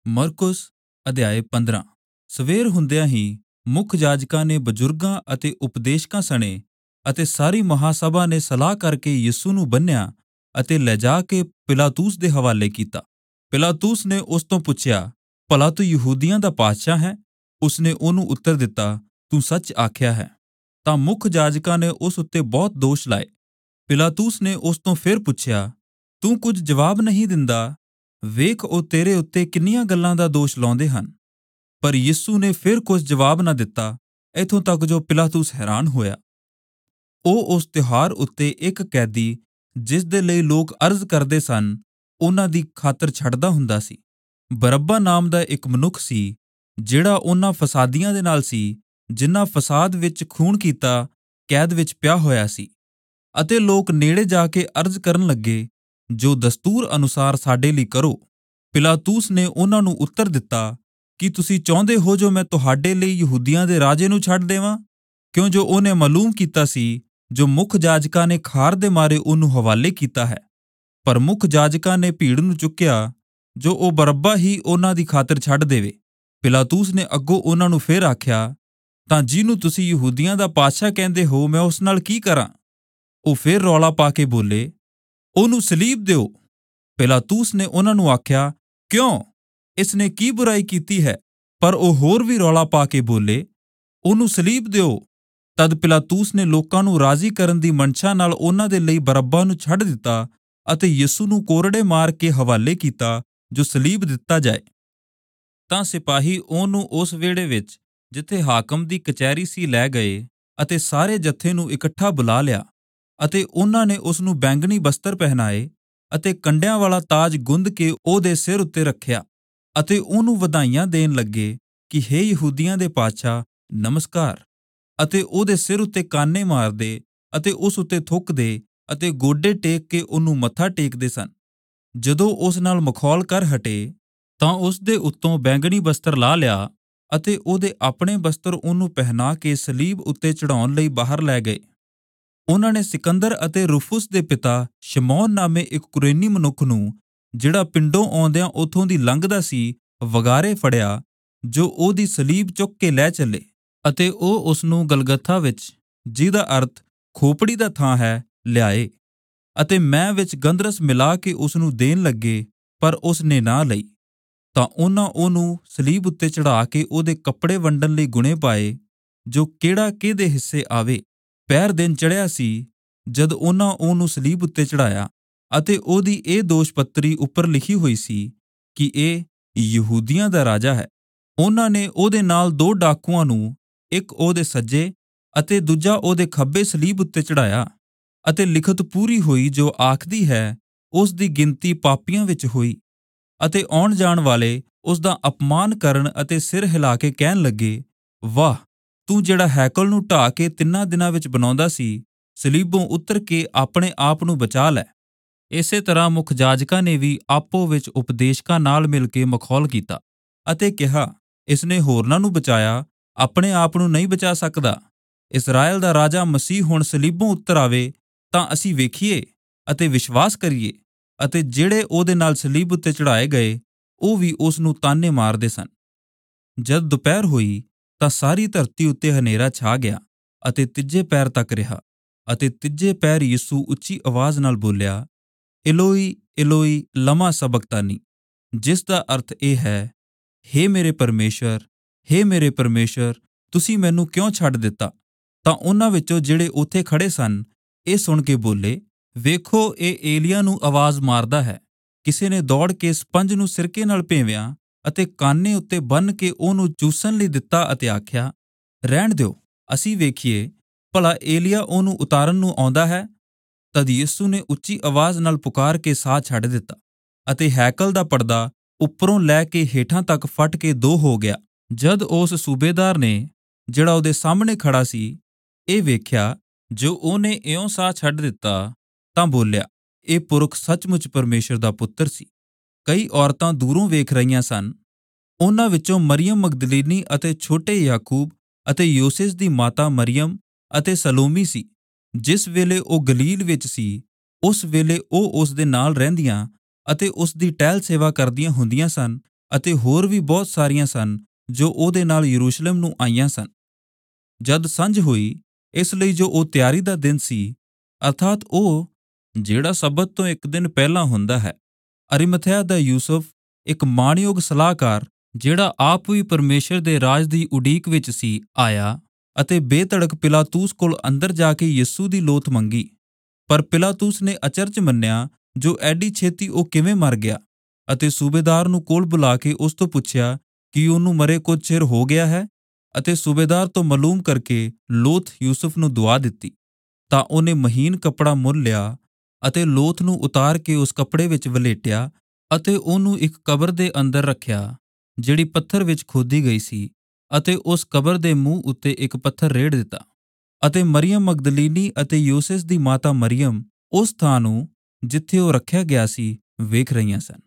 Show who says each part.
Speaker 1: ਮਰਕੁਸ ਅਧਿਆਇ 15। ਸਵੇਰ ਹੁੰਦਿਆਂ ਹੀ ਮੁੱਖ ਜਾਜਕਾਂ ਨੇ ਬਜ਼ੁਰਗਾਂ ਅਤੇ ਉਪਦੇਸ਼ਕਾਂ ਸਣੇ ਅਤੇ ਸਾਰੀ ਮਹਾਸਭਾ ਨੇ ਸਲਾਹ ਕਰਕੇ ਯਿਸੂ ਨੂੰ ਬੰਨ੍ਹਿਆ ਅਤੇ ਲਿਜਾ ਕੇ ਪਿਲਾਤੁਸ ਦੇ ਹਵਾਲੇ ਕੀਤਾ। ਪਿਲਾਤੁਸ ਨੇ ਉਸ ਤੋਂ ਪੁੱਛਿਆ, ਭਲਾ ਤੂੰ ਯਹੂਦੀਆਂ ਦਾ ਪਾਤਸ਼ਾਹ ਹੈ? ਉਸਨੇ ਉਹਨੂੰ ਉੱਤਰ ਦਿੱਤਾ, ਤੂੰ ਸੱਚ ਆਖਿਆ ਹੈ। ਤਾਂ ਮੁੱਖ ਜਾਜਕਾਂ ਨੇ ਉਸ ਉੱਤੇ ਬਹੁਤ ਦੋਸ਼ ਲਾਏ। ਪਿਲਾਤੁਸ ਨੇ ਉਸ ਤੋਂ ਫਿਰ ਪੁੱਛਿਆ, ਤੂੰ ਕੁਝ ਜਵਾਬ ਨਹੀਂ ਦਿੰਦਾ? ਵੇਖ, ਉਹ ਤੇਰੇ ਉੱਤੇ ਕਿੰਨੀਆਂ ਗੱਲਾਂ ਦਾ ਦੋਸ਼ ਲਾਉਂਦੇ ਹਨ। ਪਰ ਯਿਸੂ ਨੇ ਫਿਰ ਕੁਝ ਜਵਾਬ ਨਾ ਦਿੱਤਾ, ਇੱਥੋਂ ਤੱਕ ਜੋ ਪਿਲਾਤੁਸ ਹੈਰਾਨ ਹੋਇਆ। ਉਹ ਉਸ ਤਿਉਹਾਰ ਉੱਤੇ ਇੱਕ ਕੈਦੀ, ਜਿਸ ਦੇ ਲਈ ਲੋਕ ਅਰਜ਼ ਕਰਦੇ ਸਨ, ਉਹਨਾਂ ਦੀ ਖਾਤਰ ਛੱਡਦਾ ਹੁੰਦਾ ਸੀ। ਬਰੱਬਾ ਨਾਮ ਦਾ ਇੱਕ ਮਨੁੱਖ ਸੀ, ਜਿਹੜਾ ਉਹਨਾਂ ਫਸਾਦੀਆਂ ਦੇ ਨਾਲ ਸੀ, ਜਿਨ੍ਹਾਂ ਫਸਾਦ ਵਿੱਚ ਖੂਨ ਕੀਤਾ, ਕੈਦ ਵਿੱਚ ਪਿਆ ਹੋਇਆ ਸੀ। ਅਤੇ ਲੋਕ ਨੇੜੇ ਜਾ ਕੇ ਅਰਜ਼ ਕਰਨ ਲੱਗੇ, ਜੋ ਦਸਤੂਰ ਅਨੁਸਾਰ ਸਾਡੇ ਲਈ ਕਰੋ। ਪਿਲਾਤੁਸ ਨੇ ਉਹਨਾਂ ਨੂੰ ਉੱਤਰ ਦਿੱਤਾ, ਕੀ ਤੁਸੀਂ ਚਾਹੁੰਦੇ ਹੋ ਜੋ ਮੈਂ ਤੁਹਾਡੇ ਲਈ ਯਹੂਦੀਆਂ ਦੇ ਰਾਜੇ ਨੂੰ ਛੱਡ ਦੇਵਾਂ? ਕਿਉਂ ਜੋ ਉਹਨੇ ਮਾਲੂਮ ਕੀਤਾ ਸੀ, ਜੋ ਮੁੱਖ ਜਾਜਕਾਂ ਨੇ ਖਾਰ ਦੇ ਮਾਰੇ ਉਹਨੂੰ ਹਵਾਲੇ ਕੀਤਾ ਹੈ। ਪਰ ਮੁੱਖ ਜਾਜਕਾਂ ਨੇ ਭੀੜ ਨੂੰ ਚੁੱਕਿਆ, ਜੋ ਉਹ ਬਰੱਬਾ ਹੀ ਉਹਨਾਂ ਦੀ ਖਾਤਰ ਛੱਡ ਦੇਵੇ। ਪਿਲਾਤੁਸ ਨੇ ਅੱਗੋਂ ਉਹਨਾਂ ਨੂੰ ਫਿਰ ਆਖਿਆ, ਤਾਂ ਜਿਹਨੂੰ ਤੁਸੀਂ ਯਹੂਦੀਆਂ ਦਾ ਪਾਤਸ਼ਾਹ ਕਹਿੰਦੇ ਹੋ, ਮੈਂ ਉਸ ਨਾਲ ਕੀ ਕਰਾਂ? ਉਹ ਫਿਰ ਰੌਲਾ ਪਾ ਕੇ ਬੋਲੇ, ਉਹਨੂੰ ਸਲੀਬ ਦਿਓ। ਪਿਲਾਤੁਸ ਨੇ ਉਹਨਾਂ ਨੂੰ ਆਖਿਆ, ਕਿਉਂ? ਇਸ ਨੇ ਕੀ ਬੁਰਾਈ ਕੀਤੀ ਹੈ? ਪਰ ਉਹ ਹੋਰ ਵੀ ਰੌਲਾ ਪਾ ਕੇ ਬੋਲੇ, ਉਹਨੂੰ ਸਲੀਬ ਦਿਓ। ਤਦ ਪਿਲਾਤੁਸ ਨੇ ਲੋਕਾਂ ਨੂੰ ਰਾਜ਼ੀ ਕਰਨ ਦੀ ਮਨਸ਼ਾ ਨਾਲ ਉਹਨਾਂ ਦੇ ਲਈ ਬਰੱਬਾ ਨੂੰ ਛੱਡ ਦਿੱਤਾ ਅਤੇ ਯਿਸੂ ਨੂੰ ਕੋਰੜੇ ਮਾਰ ਕੇ ਹਵਾਲੇ ਕੀਤਾ, ਜੋ ਸਲੀਬ ਦਿੱਤਾ ਜਾਏ। ਤਾਂ ਸਿਪਾਹੀ ਉਹਨੂੰ ਉਸ ਵਿਹੜੇ ਵਿੱਚ, ਜਿੱਥੇ ਹਾਕਮ ਦੀ ਕਚਹਿਰੀ ਸੀ, ਲੈ ਗਏ ਅਤੇ ਸਾਰੇ ਜੱਥੇ ਨੂੰ ਇਕੱਠਾ ਬੁਲਾ ਲਿਆ। ਅਤੇ ਉਹਨਾਂ ਨੇ ਉਸ ਨੂੰ ਬੈਂਗਣੀ ਬਸਤਰ ਪਹਿਨਾਏ ਅਤੇ ਕੰਡਿਆਂ ਵਾਲਾ ਤਾਜ ਗੁੰਦ ਕੇ ਉਹਦੇ ਸਿਰ ਉੱਤੇ ਰੱਖਿਆ ਅਤੇ ਉਹਨੂੰ ਵਧਾਈਆਂ ਦੇਣ ਲੱਗੇ ਕਿ ਹੇ ਯਹੂਦੀਆਂ ਦੇ ਪਾਤਸ਼ਾਹ, ਨਮਸਕਾਰ। ਅਤੇ ਉਹਦੇ ਸਿਰ ਉੱਤੇ ਕਾਨੇ ਮਾਰਦੇ ਅਤੇ ਉਸ ਉੱਤੇ ਥੁੱਕਦੇ ਅਤੇ ਗੋਡੇ ਟੇਕ ਕੇ ਉਹਨੂੰ ਮੱਥਾ ਟੇਕਦੇ ਸਨ। ਜਦੋਂ ਉਸ ਨਾਲ ਮਖੌਲ ਕਰ ਹਟੇ, ਤਾਂ ਉਸ ਦੇ ਉੱਤੋਂ ਬੈਂਗਣੀ ਬਸਤਰ ਲਾਹ ਲਿਆ ਅਤੇ ਉਹਦੇ ਆਪਣੇ ਬਸਤਰ ਉਹਨੂੰ ਪਹਿਨਾ ਕੇ ਸਲੀਬ ਉੱਤੇ ਚੜਾਉਣ ਲਈ ਬਾਹਰ ਲੈ ਗਏ। ਉਹਨਾਂ ਨੇ ਸਿਕੰਦਰ ਅਤੇ ਰੁਫੁਸ ਦੇ ਪਿਤਾ ਸ਼ਮੌਨ ਨਾਮੇ ਇੱਕ ਕੁਰੇਨੀ ਮਨੁੱਖ ਨੂੰ, ਜਿਹੜਾ ਪਿੰਡੋਂ ਆਉਂਦਿਆਂ ਉਥੋਂ ਦੀ ਲੰਘਦਾ ਸੀ, ਵਗਾਰੇ ਫੜਿਆ, ਜੋ ਉਹਦੀ ਸਲੀਬ ਚੁੱਕ ਕੇ ਲੈ ਚੱਲੇ। ਅਤੇ ਉਹ ਉਸ ਨੂੰ ਗਲਗਥਾ ਵਿੱਚ, ਜਿਹਦਾ ਅਰਥ ਖੋਪੜੀ ਦਾ ਥਾਂ ਹੈ, ਲਿਆਏ ਅਤੇ ਮੈਅ ਵਿੱਚ ਗੰਧਰਸ ਮਿਲਾ ਕੇ ਉਸ ਨੂੰ ਦੇਣ ਲੱਗੇ, ਪਰ ਉਸ ਨੇ ਨਾ ਲਈ। ਤਾਂ ਉਹਨਾਂ ਉਹਨੂੰ ਸਲੀਬ ਉੱਤੇ ਚੜ੍ਹਾ ਕੇ ਉਹਦੇ ਕੱਪੜੇ ਵੰਡਣ ਲਈ ਗੁਣੇ ਪਾਏ, ਜੋ ਕਿਹੜਾ ਕਿਹਦੇ ਹਿੱਸੇ ਆਵੇ। ਪਹਿਰ ਦਿਨ ਚੜ੍ਹਿਆ ਸੀ, ਜਦ ਉਹਨਾਂ ਉਹਨੂੰ ਸਲੀਬ ਉੱਤੇ ਚੜ੍ਹਾਇਆ ਅਤੇ ਉਹਦੀ ਇਹ ਦੋਸ਼ ਪੱਤਰੀ ਉੱਪਰ ਲਿਖੀ ਹੋਈ ਸੀ ਕਿ ਇਹ ਯਹੂਦੀਆਂ ਦਾ ਰਾਜਾ ਹੈ। ਉਹਨਾਂ ਨੇ ਉਹਦੇ ਨਾਲ 2 ਡਾਕੂਆਂ ਨੂੰ, ਇੱਕ ਉਹਦੇ ਸੱਜੇ ਅਤੇ ਦੂਜਾ ਉਹਦੇ ਖੱਬੇ ਸਲੀਬ ਉੱਤੇ ਚੜ੍ਹਾਇਆ। ਅਤੇ ਲਿਖਤ ਪੂਰੀ ਹੋਈ, ਜੋ ਆਖਦੀ ਹੈ, ਉਸ ਦੀ ਗਿਣਤੀ ਪਾਪੀਆਂ ਵਿੱਚ ਹੋਈ। ਅਤੇ ਆਉਣ ਜਾਣ ਵਾਲੇ ਉਸ ਦਾ ਅਪਮਾਨ ਕਰਨ ਅਤੇ ਸਿਰ ਹਿਲਾ ਕੇ ਕਹਿਣ ਲੱਗੇ, ਵਾਹ, ਤੂੰ ਜਿਹੜਾ ਹੈਕਲ ਨੂੰ ਢਾਹ ਕੇ 3 ਦਿਨਾਂ ਵਿੱਚ ਬਣਾਉਂਦਾ ਸੀ, ਸਲੀਬੋਂ ਉਤਰ ਕੇ ਆਪਣੇ ਆਪ ਨੂੰ ਬਚਾ ਲੈ। ਇਸੇ ਤਰ੍ਹਾਂ ਮੁੱਖ ਜਾਜਕਾਂ ਨੇ ਵੀ ਆਪੋ ਵਿੱਚ ਉਪਦੇਸ਼ਕਾਂ ਨਾਲ ਮਿਲ ਕੇ ਮਖੌਲ ਕੀਤਾ ਅਤੇ ਕਿਹਾ, ਇਸਨੇ ਹੋਰਨਾਂ ਨੂੰ ਬਚਾਇਆ, ਆਪਣੇ ਆਪ ਨੂੰ ਨਹੀਂ ਬਚਾ ਸਕਦਾ। ਇਸਰਾਏਲ ਦਾ ਰਾਜਾ ਮਸੀਹ ਹੁਣ ਸਲੀਬੋਂ ਉਤਰ ਆਵੇ, ਤਾਂ ਅਸੀਂ ਵੇਖੀਏ ਅਤੇ ਵਿਸ਼ਵਾਸ ਕਰੀਏ। ਅਤੇ ਜਿਹੜੇ ਉਹਦੇ ਨਾਲ ਸਲੀਬ ਉੱਤੇ ਚੜ੍ਹਾਏ ਗਏ, ਉਹ ਵੀ ਉਸ ਨੂੰ ਤਾਨੇ ਮਾਰਦੇ ਸਨ। ਜਦ ਦੁਪਹਿਰ ਹੋਈ, ਤਾਂ ਸਾਰੀ ਧਰਤੀ ਉੱਤੇ ਹਨੇਰਾ ਛਾ ਗਿਆ ਅਤੇ ਤੀਜੇ ਪਹਿਰ ਤੱਕ ਰਿਹਾ। ਅਤੇ ਤੀਜੇ ਪਹਿਰ ਯਿਸੂ ਉੱਚੀ ਆਵਾਜ਼ ਨਾਲ ਬੋਲਿਆ, ਇਲੋਈ ਇਲੋਈ ਲਮਾ ਸਬਕਤਾਨੀ, ਜਿਸ ਦਾ ਅਰਥ ਇਹ ਹੈ, ਹੇ ਮੇਰੇ ਪਰਮੇਸ਼ਰ, ਹੇ ਮੇਰੇ ਪਰਮੇਸ਼ਰ, ਤੁਸੀਂ ਮੈਨੂੰ ਕਿਉਂ ਛੱਡ ਦਿੱਤਾ? ਤਾਂ ਉਹਨਾਂ ਵਿੱਚੋਂ ਜਿਹੜੇ ਉੱਥੇ ਖੜੇ ਸਨ, ਇਹ ਸੁਣ ਕੇ ਬੋਲੇ, ਵੇਖੋ, ਇਹ ਏਲੀਆ ਨੂੰ ਆਵਾਜ਼ ਮਾਰਦਾ ਹੈ। ਕਿਸੇ ਨੇ ਦੌੜ ਕੇ ਸਪੰਜ ਨੂੰ ਸਿਰਕੇ ਨਾਲ ਭੇਵਿਆ ਅਤੇ ਕਾਨੇ ਉੱਤੇ ਬੰਨ੍ਹ ਕੇ ਉਹਨੂੰ ਚੂਸਣ ਲਈ ਦਿੱਤਾ ਅਤੇ ਆਖਿਆ, ਰਹਿਣ ਦਿਓ, ਅਸੀਂ ਵੇਖੀਏ, ਭਲਾ ਏਲੀਆ ਉਹਨੂੰ ਉਤਾਰਨ ਨੂੰ ਆਉਂਦਾ ਹੈ। ਤਦ ਯਿਸੂ ਨੇ ਉੱਚੀ ਆਵਾਜ਼ ਨਾਲ ਪੁਕਾਰ ਕੇ ਸਾਹ ਛੱਡ ਦਿੱਤਾ ਅਤੇ ਹੈਕਲ ਦਾ ਪਰਦਾ ਉੱਪਰੋਂ ਲੈ ਕੇ ਹੇਠਾਂ ਤੱਕ ਫਟ ਕੇ 2 ਹੋ ਗਿਆ। ਜਦ ਉਸ ਸੂਬੇਦਾਰ ਨੇ, ਜਿਹੜਾ ਉਹਦੇ ਸਾਹਮਣੇ ਖੜਾ ਸੀ, ਇਹ ਵੇਖਿਆ, ਜੋ ਉਹਨੇ ਇਉਂ ਸਾਹ ਛੱਡ ਦਿੱਤਾ, ਤਾਂ ਬੋਲਿਆ, ਇਹ ਪੁਰਖ ਸੱਚਮੁੱਚ ਪਰਮੇਸ਼ਰ ਦਾ ਪੁੱਤਰ ਸੀ। ਕਈ ਔਰਤਾਂ ਦੂਰੋਂ ਵੇਖ ਰਹੀਆਂ ਸਨ। ਉਹਨਾਂ ਵਿੱਚੋਂ ਮਰੀਅਮ ਮਗਦਲੀਨੀ ਅਤੇ ਛੋਟੇ ਯਾਕੂਬ ਅਤੇ ਯੋਸੇਸ ਦੀ ਮਾਤਾ ਮਰੀਅਮ ਅਤੇ ਸਲੋਮੀ ਸੀ। ਜਿਸ ਵੇਲੇ ਉਹ ਗਲੀਲ ਵਿੱਚ ਸੀ, ਉਸ ਵੇਲੇ ਉਹ ਉਸ ਦੇ ਨਾਲ ਰਹਿੰਦੀਆਂ ਅਤੇ ਉਸ ਦੀ ਟਹਿਲ ਸੇਵਾ ਕਰਦੀਆਂ ਹੁੰਦੀਆਂ ਸਨ ਅਤੇ ਹੋਰ ਵੀ ਬਹੁਤ ਸਾਰੀਆਂ ਸਨ ਜੋ ਉਹਦੇ ਨਾਲ ਯਰੂਸ਼ਲਮ ਨੂੰ ਆਈਆਂ ਸਨ। ਜਦ ਸੰਝ ਹੋਈ, ਇਸ ਲਈ ਜੋ ਉਹ ਤਿਆਰੀ ਦਾ ਦਿਨ ਸੀ, ਅਰਥਾਤ ਉਹ ਜਿਹੜਾ ਸਬਤ ਤੋਂ ਇੱਕ ਦਿਨ ਪਹਿਲਾਂ ਹੁੰਦਾ ਹੈ, ਅਰਿਮਥਿਆ ਦਾ ਯੂਸੁਫ, ਇੱਕ ਮਾਣਯੋਗ ਸਲਾਹਕਾਰ, ਜਿਹੜਾ ਆਪ ਵੀ ਪਰਮੇਸ਼ਰ ਦੇ ਰਾਜ ਦੀ ਉਡੀਕ ਵਿੱਚ ਸੀ, ਆਇਆ ਅਤੇ ਬੇਧੜਕ ਪਿਲਾਤੂਸ ਕੋਲ ਅੰਦਰ ਜਾ ਕੇ ਯਿਸੂ ਦੀ ਲੋਥ ਮੰਗੀ। ਪਰ ਪਿਲਾਤੂਸ ਨੇ ਅਚਰਜ ਮੰਨਿਆ ਜੋ ਐਡੀ ਛੇਤੀ ਉਹ ਕਿਵੇਂ ਮਰ ਗਿਆ, ਅਤੇ ਸੂਬੇਦਾਰ ਨੂੰ ਕੋਲ ਬੁਲਾ ਕੇ ਉਸ ਤੋਂ ਪੁੱਛਿਆ ਕਿ ਉਹਨੂੰ ਮਰੇ ਕੁਝ ਚਿਰ ਹੋ ਗਿਆ ਹੈ, ਅਤੇ ਸੂਬੇਦਾਰ ਤੋਂ ਮਾਲੂਮ ਕਰਕੇ ਲੋਥ ਯੂਸੁਫ ਨੂੰ ਦੁਆ ਦਿੱਤੀ। ਤਾਂ ਉਹਨੇ ਮਹੀਨ ਕੱਪੜਾ ਮੁੱਲ ਲਿਆ ਅਤੇ ਲੋਥ ਨੂੰ ਉਤਾਰ ਕੇ ਉਸ ਕੱਪੜੇ ਵਿੱਚ ਵਲੇਟਿਆ ਅਤੇ ਉਹਨੂੰ ਇੱਕ ਕਬਰ ਦੇ ਅੰਦਰ ਰੱਖਿਆ, ਜਿਹੜੀ ਪੱਥਰ ਵਿੱਚ ਖੋਦੀ ਗਈ ਸੀ, ਅਤੇ ਉਸ ਕਬਰ ਦੇ ਮੂੰਹ ਉੱਤੇ ਇੱਕ ਪੱਥਰ ਰੇੜ ਦਿੱਤਾ। ਅਤੇ ਮਰੀਅਮ ਮਗਦਲੀਨੀ ਅਤੇ ਯੋਸੇਸ ਦੀ ਮਾਤਾ ਮਰੀਅਮ ਉਸ ਥਾਂ ਨੂੰ ਜਿੱਥੇ ਉਹ ਰੱਖਿਆ ਗਿਆ ਸੀ ਵੇਖ ਰਹੀਆਂ ਸਨ।